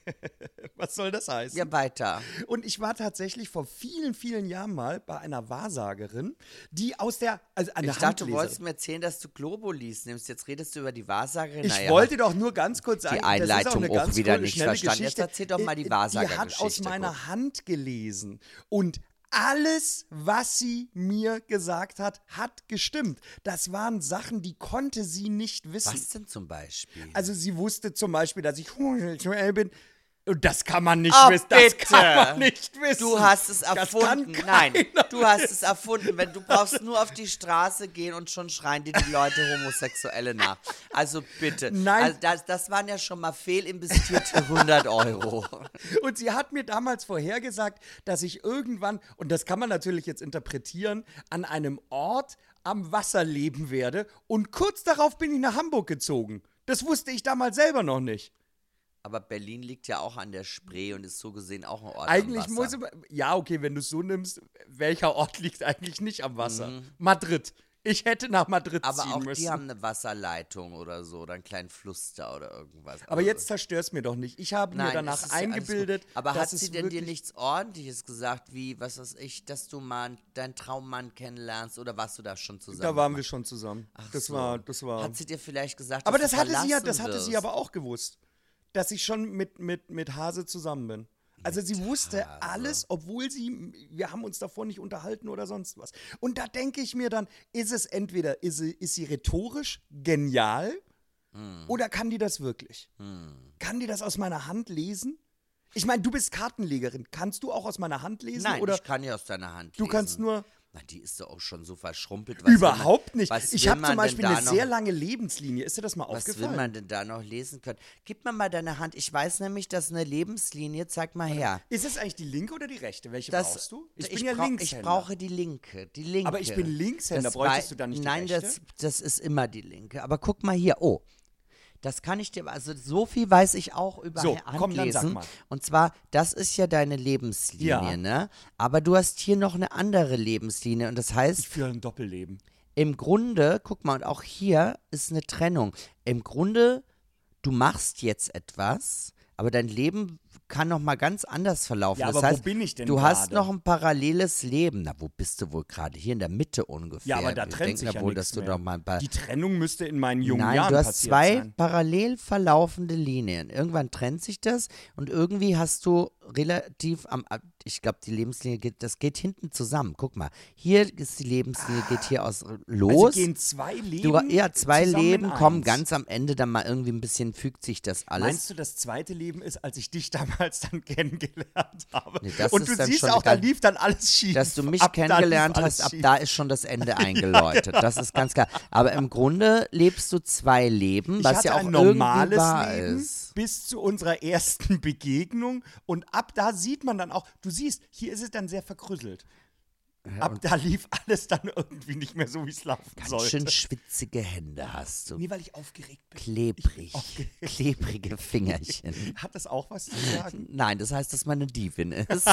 Was soll das heißen? Ja, weiter. Und ich war tatsächlich vor vielen, vielen Jahren mal bei einer Wahrsagerin, die aus der, also eine Ich dachte, du wolltest Handleserin. mir erzählen, dass du Globulis nimmst. Jetzt redest du über die Wahrsagerin. Ich Naja, wollte doch nur ganz kurz sagen, die das ist Einleitung auch, eine auch ganz wieder coole, nicht schnelle verstanden. Jetzt Geschichte. erzähl doch mal die Äh, Die Wahrsagergeschichte, hat aus meiner guck. Hand gelesen und alles, was sie mir gesagt hat, hat gestimmt. Das waren Sachen, die konnte sie nicht wissen. Was denn zum Beispiel? Also sie wusste zum Beispiel, dass ich homosexuell bin. Und das kann man nicht Oh, wissen. Das bitte. kann man nicht wissen. Du hast es Das kann erfunden. Nein, keiner du hast es erfunden. Wenn du brauchst nur auf die Straße gehen und schon schreien dir die Leute Homosexuelle nach. Also bitte. Nein. Also das, das waren ja schon mal fehlinvestierte hundert Euro. Und sie hat mir damals vorhergesagt, dass ich irgendwann, und das kann man natürlich jetzt interpretieren, an einem Ort am Wasser leben werde. Und kurz darauf bin ich nach Hamburg gezogen. Das wusste ich damals selber noch nicht. Aber Berlin liegt ja auch an der Spree und ist so gesehen auch ein Ort Eigentlich am muss Wasser. man, ja, okay, wenn du es so nimmst, welcher Ort liegt eigentlich nicht am Wasser? Mhm. Madrid. Ich hätte nach Madrid Aber ziehen auch müssen. die haben eine Wasserleitung oder so oder einen kleinen Fluss da oder irgendwas. Aber Also- jetzt zerstör's mir doch nicht. Ich habe mir Nein, danach es ist ja alles eingebildet, gut. Aber dass hat es sie denn dir wirklich- nichts Ordentliches gesagt, wie, was weiß ich, dass du mal deinen Traummann kennenlernst oder warst du da schon zusammen? Da waren wir schon zusammen. Ach das so. war, das war. Hat sie dir vielleicht gesagt, aber dass das du hatte sie ja, verlassen das hatte sie wirst? aber auch gewusst, dass ich schon mit, mit, mit Hase zusammen bin. Also sie wusste Hase. alles, obwohl sie, wir haben uns davor nicht unterhalten oder sonst was. Und da denke ich mir dann, ist es entweder, ist sie, ist sie rhetorisch genial Hm. oder kann die das wirklich? Kann die das aus meiner Hand lesen? Ich meine, du bist Kartenlegerin. Kannst du auch aus meiner Hand lesen? Nein, oder ich kann ja aus deiner Hand du lesen. kannst nur... Na, die ist doch auch schon so verschrumpelt. Was Überhaupt will man, nicht. Was Ich will habe man zum Beispiel denn da eine noch, sehr lange Lebenslinie. Ist dir das mal Was will aufgefallen? man denn da noch lesen können? Gib mir mal deine Hand. Ich weiß nämlich, dass eine Lebenslinie, zeig mal her. Ist es eigentlich die linke oder die rechte? Welche Das, brauchst du? Ich, ich bin ja brauch- Linkshänder. Ich brauche die linke, die linke. Aber ich bin Linkshänder. Das Bräuchtest wei- du dann nicht die Nein, rechte? das, das ist immer die linke. Aber guck mal hier, oh. Das kann ich dir, also so viel weiß ich auch über So, Handlesen. komm, dann sag mal. Und zwar, das ist ja deine Lebenslinie, Ja. ne? Aber du hast hier noch eine andere Lebenslinie. Und das heißt, Ich führe ein Doppelleben. im Grunde, guck mal, und auch hier ist eine Trennung. Im Grunde, du machst jetzt etwas, aber dein Leben kann noch mal ganz anders verlaufen. Ja, das aber wo heißt, bin ich denn du hast gerade? noch ein paralleles Leben. Na, wo bist du wohl gerade? Hier in der Mitte ungefähr. Ja, aber da Wir trennt denken sich ja wohl, nichts dass du mehr. doch mal bei Die Trennung müsste in meinen jungen Nein, Jahren du hast passiert zwei sein. parallel verlaufende Linien. Irgendwann trennt sich das und irgendwie hast du relativ am, ich glaube, die Lebenslinie geht, das geht hinten zusammen. Guck mal, hier ist die Lebenslinie, geht hier aus los. Also gehen zwei Leben du, ja, zwei zusammen in Leben kommen eins. ganz am Ende dann mal irgendwie ein bisschen, fügt sich das alles. Meinst du, das zweite Leben ist, als ich dich damals dann kennengelernt habe? Nee, das Und ist du dann siehst schon auch, da egal. lief dann alles schief. Dass du mich Ab da lief kennengelernt alles hast, ab schief. da ist schon das Ende eingeläutet. Das ist ganz klar. Aber im Grunde lebst du zwei Leben, Ich was hatte ja auch ein irgendwie normales wahr Leben ist. bis zu unserer ersten Begegnung und ab da sieht man dann auch, du siehst, hier ist es dann sehr verkrüsselt. Ab da lief alles dann irgendwie nicht mehr so, wie es laufen Ganz sollte. schön schwitzige Hände hast du. Nee, weil ich aufgeregt bin. Klebrig. Klebrige Fingerchen. Hat das auch was zu sagen? Nein, das heißt, dass man eine Dievin ist.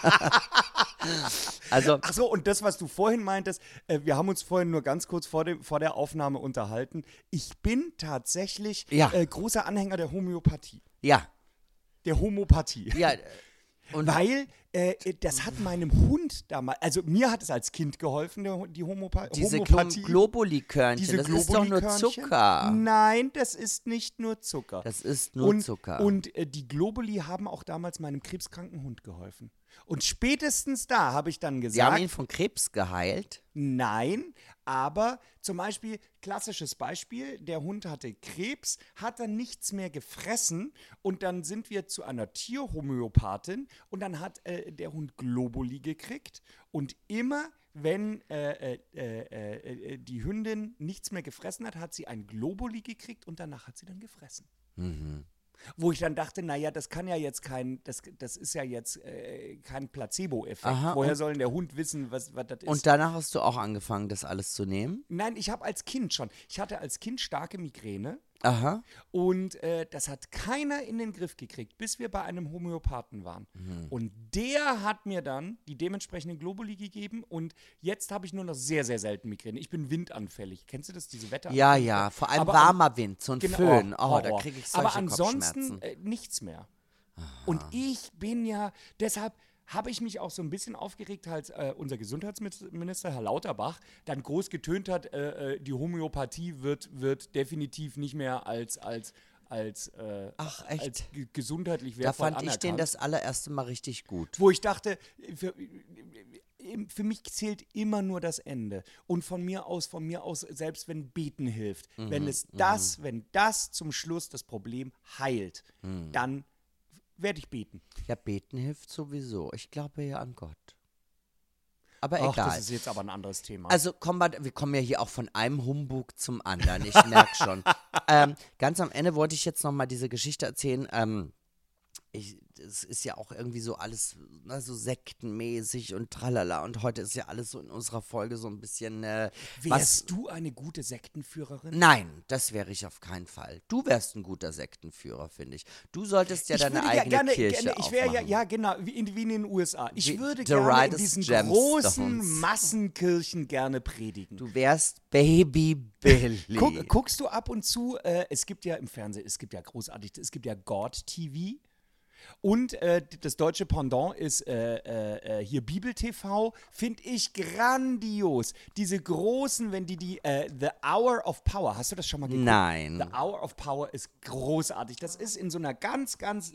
Also, Ach so, und das, was du vorhin meintest, äh, wir haben uns vorhin nur ganz kurz vor, dem, vor der Aufnahme unterhalten. Ich bin tatsächlich Ja. äh, großer Anhänger der Homöopathie. ja, Der Homopathie. ja. Und Weil äh, das hat meinem Hund damals, also mir hat es als Kind geholfen, der, die Homopa diese Glo Homopathie. Globulikörnchen, Diese das ist doch nur Globulikörnchen? Zucker. Nein, das ist nicht nur Zucker. Das ist nur und, Zucker. Und äh, die Globuli haben auch damals meinem krebskranken Hund geholfen. Und spätestens da habe ich dann Sie haben gesagt, ihn von Krebs geheilt. nein, aber zum Beispiel, klassisches Beispiel, der Hund hatte Krebs, hat dann nichts mehr gefressen und dann sind wir zu einer Tierhomöopathin und dann hat äh, der Hund Globuli gekriegt und immer wenn äh, äh, äh, äh, die Hündin nichts mehr gefressen hat, hat sie ein Globuli gekriegt und danach hat sie dann gefressen. Mhm. Wo ich dann dachte, naja, das kann ja jetzt kein, das, das ist ja jetzt äh, kein Placebo-Effekt. Aha, Woher und- soll denn der Hund wissen, was, was das ist? Und danach hast du auch angefangen, das alles zu nehmen? Nein, ich habe als Kind schon. Ich hatte als Kind starke Migräne. Aha. Und äh, das hat keiner in den Griff gekriegt, bis wir bei einem Homöopathen waren. Mhm. Und der hat mir dann die dementsprechenden Globuli gegeben und jetzt habe ich nur noch sehr, sehr selten Migräne. Ich bin windanfällig. Kennst du das, diese Wetter? Ja, ja, vor allem Aber warmer Wind, so ein Genau, Föhn. Oh, Horror. da kriege ich solche Aber ansonsten Kopfschmerzen. äh, nichts mehr. Und ich bin ja, deshalb habe ich mich auch so ein bisschen aufgeregt, als äh, unser Gesundheitsminister, Herr Lauterbach, dann groß getönt hat, äh, äh, die Homöopathie wird, wird definitiv nicht mehr als, als, als, äh, Ach, echt? als ge- gesundheitlich Da wertvoll fand ich anerkannt. den das allererste Mal richtig gut. Wo ich dachte, für, für mich zählt immer nur das Ende. Und von mir aus, von mir aus, selbst wenn Beten hilft, Mhm, wenn es das, wenn das zum Schluss das Problem heilt, Mhm. dann werde ich beten. Ja, beten hilft sowieso. Ich glaube ja an Gott. Aber Ach, egal. das ist jetzt aber ein anderes Thema. Also kommen wir, wir kommen ja hier auch von einem Humbug zum anderen. Ich merke schon. ähm, ganz am Ende wollte ich jetzt noch mal diese Geschichte erzählen. Ähm, ich, es ist ja auch irgendwie so alles na, so sektenmäßig und tralala. Und heute ist ja alles so in unserer Folge so ein bisschen. Äh, was, Wärst du eine gute Sektenführerin? Nein, das wäre ich auf keinen Fall. Du wärst ein guter Sektenführer, finde ich. Du solltest ja Ich deine würde eigene gerne, Kirche gerne, ich wäre ja, aufmachen. ja genau, wie in, wie in den U S A. Ich Wie würde The gerne in Righteous diesen Gemstones. großen Massenkirchen gerne predigen. Du wärst Baby Billy. Guck, guckst du ab und zu, äh, es gibt ja im Fernsehen, es gibt ja großartig, es gibt ja God T V. Und äh, das deutsche Pendant ist äh, äh, hier Bibel T V, finde ich grandios. Diese großen, wenn die die, äh, The Hour of Power, hast du das schon mal geguckt? Nein. The Hour of Power ist großartig. Das ist in so einer ganz, ganz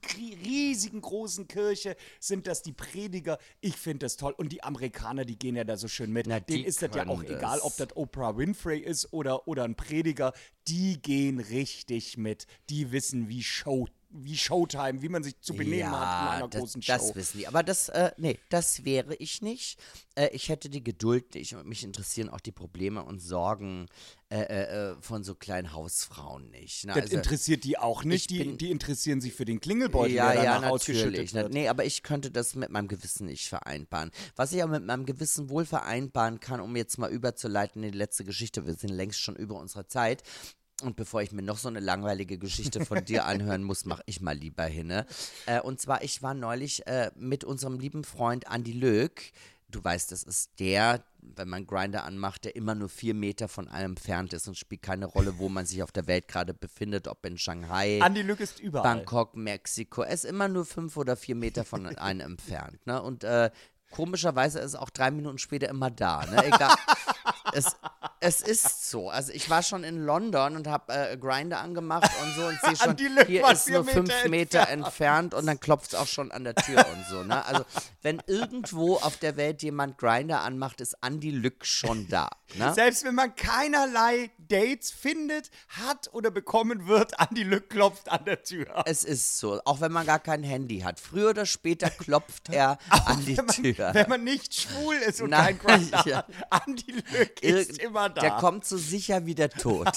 riesigen großen Kirche, sind das die Prediger. Ich finde das toll. Und die Amerikaner, die gehen ja da so schön mit. Na, Denen die ist das ja auch können egal, das. ob das Oprah Winfrey ist oder, oder ein Prediger. Die gehen richtig mit. Die wissen, wie Show wie Showtime, wie man sich zu benehmen hat in einer das, großen Show. das wissen die. Aber das, äh, nee, das wäre ich nicht. Äh, ich hätte die Geduld nicht und mich interessieren auch die Probleme und Sorgen äh, äh, von so kleinen Hausfrauen nicht. Ne? Das Also, interessiert die auch nicht. ich Die, bin- die interessieren sich für den Klingelbeutel, ja, der ja, danach ausgeschüttet natürlich. wird. Nee, aber ich könnte das mit meinem Gewissen nicht vereinbaren. Was ich aber mit meinem Gewissen wohl vereinbaren kann, um jetzt mal überzuleiten in die letzte Geschichte, wir sind längst schon über unserer Zeit. Und bevor ich mir noch so eine langweilige Geschichte von dir anhören muss, mache ich mal lieber hin. Ne? Äh, und zwar, ich war neulich äh, mit unserem lieben Freund Andi Löck. Du weißt, das ist der, wenn man Grindr anmacht, der immer nur vier Meter von allem entfernt ist und spielt keine Rolle, wo man sich auf der Welt gerade befindet, ob in Shanghai, Andi Lück ist überall. Bangkok, Mexiko. Er ist immer nur fünf oder vier Meter von einem entfernt. Ne? Und äh, komischerweise ist er auch drei Minuten später immer da. Ne? Egal. es, es ist so. Also ich war schon in London und habe äh, Grindr angemacht und so und sehe schon, Andi Lück hier war ist vier nur fünf Meter Meter entfernt und dann klopft es auch schon an der Tür und so. Ne? Also wenn irgendwo auf der Welt jemand Grindr anmacht, ist Andi Lück schon da. Ne? Selbst wenn man keinerlei Dates findet, hat oder bekommen wird, Andi Lück klopft an der Tür. Es ist so, auch wenn man gar kein Handy hat. Früher oder später klopft er an die wenn, man, Tür. wenn man nicht schwul ist und Nein, kein Grindr ja. hat, Andi Lück ist Irgend- immer da. Der kommt so sicher wie der Tod.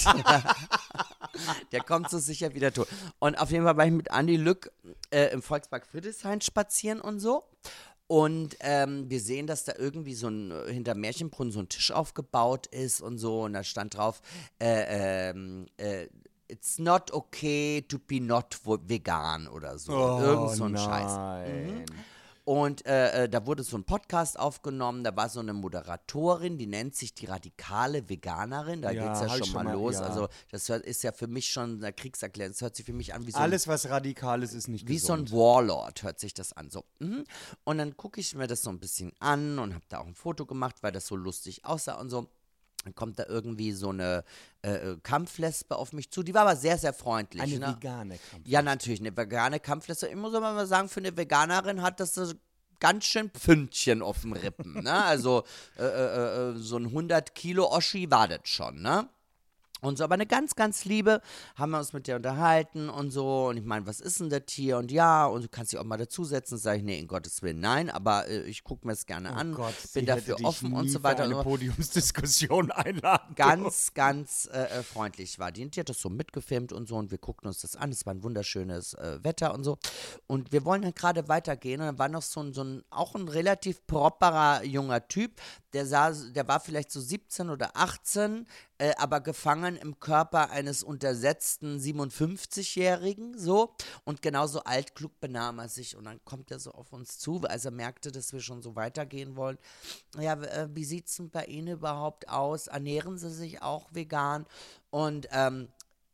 Der kommt so sicher wie der Tod. Und auf jeden Fall war ich mit Andi Lück äh, im Volkspark Friedrichshain spazieren und so. Und ähm, wir sehen, dass da irgendwie so ein, äh, hinter Märchenbrunnen so ein Tisch aufgebaut ist und so. Und da stand drauf, äh, ähm, äh, it's not okay to be not wo- vegan oder so. Irgend so ein Scheiß. nein. Und äh, äh, da wurde so ein Podcast aufgenommen, da war so eine Moderatorin, die nennt sich die radikale Veganerin, da Ja, geht's ja hab ich schon schon mal mal, los. ja. Also das hört, ist ja für mich schon eine Kriegserklärung, das hört sich für mich an wie so ein Alles, was radikal ist, ist nicht wie so gesund. ein Warlord hört sich das an. So. Mhm. Und dann gucke ich mir das so ein bisschen an und habe da auch ein Foto gemacht, weil das so lustig aussah und so. Dann kommt da irgendwie so eine äh, Kampflesbe auf mich zu. Die war aber sehr, sehr freundlich. Eine ne? vegane Kampf. Ja, natürlich, eine vegane Kampflesbe. Ich muss aber mal sagen, für eine Veganerin hat das so ganz schön Pfündchen auf den Rippen. Ne? Also äh, äh, äh, so ein hundert Kilo Oschi war das schon, ne? Und so, aber eine ganz, ganz liebe, haben wir uns mit der unterhalten und so. Und ich meine, was ist denn das hier? Und ja, und du kannst dich auch mal dazusetzen. Sag ich, nee, in Gottes Willen, nein, aber äh, ich gucke mir es gerne Oh an, Gott, bin sie dafür hätte dich offen und nie so für weiter. eine Und so. Podiumsdiskussion einladen. Ganz, ganz äh, äh, freundlich war die. Und die hat das so mitgefilmt und so und wir guckten uns das an. Es war ein wunderschönes äh, Wetter und so. Und wir wollen dann gerade weitergehen und dann war noch so ein, so ein, auch ein relativ properer junger Typ, der sah, der war vielleicht so siebzehn oder achtzehn, äh, aber gefangen im Körper eines untersetzten siebenundfünfzigjährigen, so. Und genauso altklug benahm er sich und dann kommt er so auf uns zu, als er merkte, dass wir schon so weitergehen wollen. Ja, äh, wie sieht es denn bei Ihnen überhaupt aus? Ernähren Sie sich auch vegan? Und ähm,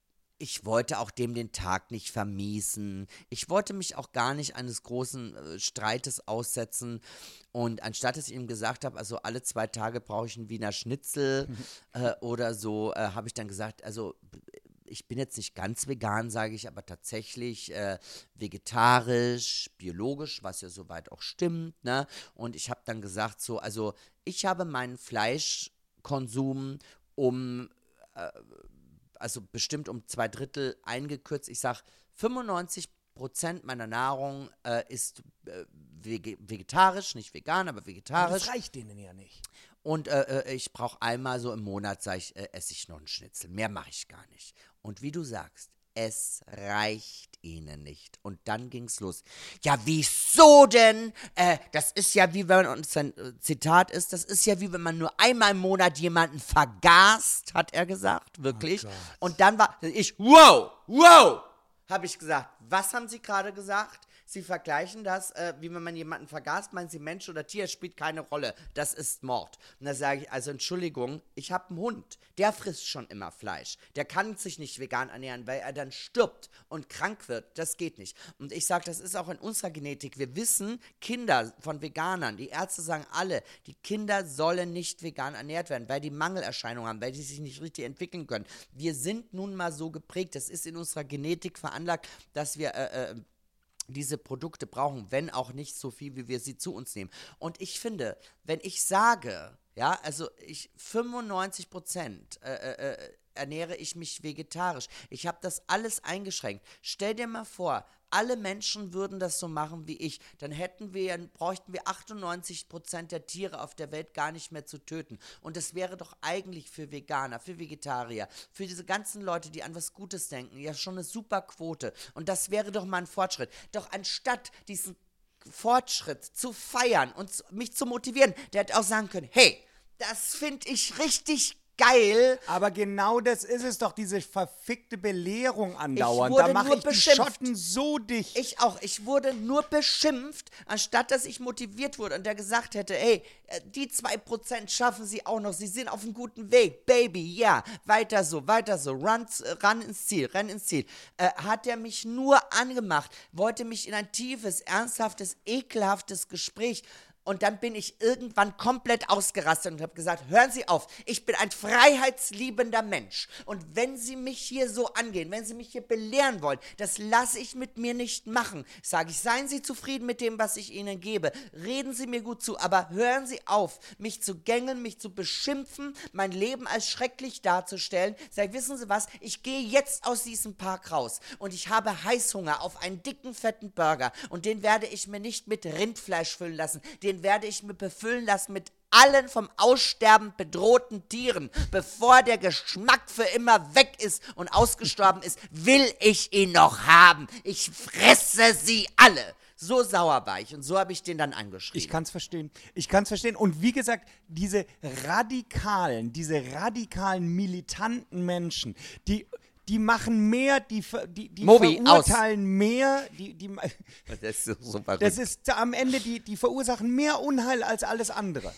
ich wollte auch dem den Tag nicht vermiesen. Ich wollte mich auch gar nicht eines großen äh, Streites aussetzen. Und anstatt dass ich ihm gesagt habe, also alle zwei Tage brauche ich einen Wiener Schnitzel äh, oder so, äh, habe ich dann gesagt, also ich bin jetzt nicht ganz vegan, sage ich, aber tatsächlich äh, vegetarisch, biologisch, was ja soweit auch stimmt, ne? Und ich habe dann gesagt so, also ich habe meinen Fleischkonsum um äh, also bestimmt um zwei Drittel eingekürzt. Ich sage, fünfundneunzig Prozent meiner Nahrung äh, ist äh, vege- vegetarisch, nicht vegan, aber Aber vegetarisch. das reicht denen ja nicht. Und äh, äh, ich brauche einmal so im Monat, sage ich, äh, esse ich noch einen Schnitzel. Mehr mache ich gar nicht. Und wie du sagst, es reicht ihnen nicht. Und dann ging's los. Ja, wieso denn? Äh, das ist ja wie wenn, und sein äh, Zitat ist, das ist ja wie wenn man nur einmal im Monat jemanden vergast, hat er gesagt, wirklich. Oh Gott. Und dann war ich, wow, wow, habe ich gesagt. Was haben Sie gerade gesagt? Sie vergleichen das, äh, wie wenn man jemanden vergast, meinen Sie Mensch oder Tier, spielt keine Rolle. Das ist Mord. Und da sage ich, also Entschuldigung, ich habe einen Hund, der frisst schon immer Fleisch. Der kann sich nicht vegan ernähren, weil er dann stirbt und krank wird. Das geht nicht. Und ich sage, das ist auch in unserer Genetik. Wir wissen, Kinder von Veganern, die Ärzte sagen alle, die Kinder sollen nicht vegan ernährt werden, weil die Mangelerscheinungen haben, weil die sich nicht richtig entwickeln können. Wir sind nun mal so geprägt, das ist in unserer Genetik veranlagt, dass wir äh, äh, diese Produkte brauchen, wenn auch nicht so viel, wie wir sie zu uns nehmen. Und ich finde, wenn ich sage, ja, also ich fünfundneunzig Prozent äh, äh, ernähre ich mich vegetarisch. Ich habe das alles eingeschränkt. Stell dir mal vor, alle Menschen würden das so machen wie ich, dann hätten wir, bräuchten wir achtundneunzig Prozent der Tiere auf der Welt gar nicht mehr zu töten. Und das wäre doch eigentlich für Veganer, für Vegetarier, für diese ganzen Leute, die an was Gutes denken, ja schon eine super Quote. Und das wäre doch mal ein Fortschritt. Doch anstatt diesen Fortschritt zu feiern und mich zu motivieren, der hätte auch sagen können, hey, das finde ich richtig geil. Aber genau das ist es doch, diese verfickte Belehrung andauernd. wurde Da mache nur ich beschimpft. die Schotten so dicht. Ich auch. Ich wurde nur beschimpft, anstatt dass ich motiviert wurde und der gesagt hätte, hey, äh, die zwei Prozent schaffen sie auch noch. Sie sind auf einem guten Weg. Baby, ja. Weiter so, weiter so. Run, run ins Ziel, renn ins Ziel. Äh, hat er mich nur angemacht, wollte mich in ein tiefes, ernsthaftes, ekelhaftes Gespräch. Und dann bin ich irgendwann komplett ausgerastet und habe gesagt, hören Sie auf, ich bin ein freiheitsliebender Mensch. Und wenn Sie mich hier so angehen, wenn Sie mich hier belehren wollen, das lasse ich mit mir nicht machen. Sage ich, seien Sie zufrieden mit dem, was ich Ihnen gebe. Reden Sie mir gut zu, aber hören Sie auf, mich zu gängeln, mich zu beschimpfen, mein Leben als schrecklich darzustellen. Sag, wissen Sie was, ich gehe jetzt aus diesem Park raus und ich habe Heißhunger auf einen dicken, fetten Burger. Und den werde ich mir nicht mit Rindfleisch füllen lassen, den werde ich mir befüllen lassen mit allen vom Aussterben bedrohten Tieren. Bevor der Geschmack für immer weg ist und ausgestorben ist, will ich ihn noch haben. Ich fresse sie alle. So sauer war ich und so habe ich den dann angeschrieben. Ich kann es verstehen. Ich kann es verstehen. Und wie gesagt, diese radikalen, diese radikalen, militanten Menschen, die... Die machen mehr, die, ver- die, die Mobi, verurteilen mehr, die, die, Das ist so, so verrückt. das ist am Ende, die, die verursachen mehr Unheil als alles andere.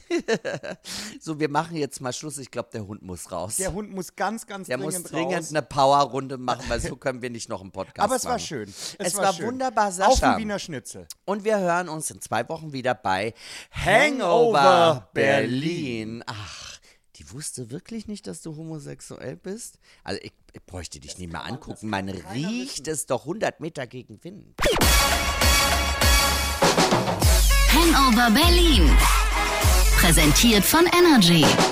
So, wir machen jetzt mal Schluss. Ich glaube, der Hund muss raus. Der Hund muss ganz, ganz Der dringend muss dringend raus. eine Powerrunde machen, weil so können wir nicht noch einen Podcast machen. Aber es war schön. Es war schön. wunderbar, Sascha. Auf dem Wiener Schnitzel. Und wir hören uns in zwei Wochen wieder bei Hangover Hangover Berlin. Ach, die wusste wirklich nicht, dass du homosexuell bist? Also ich, ich bräuchte dich nicht mehr angucken. Man riecht es doch hundert Meter gegen Wind. Hangover Berlin. Präsentiert von Energy.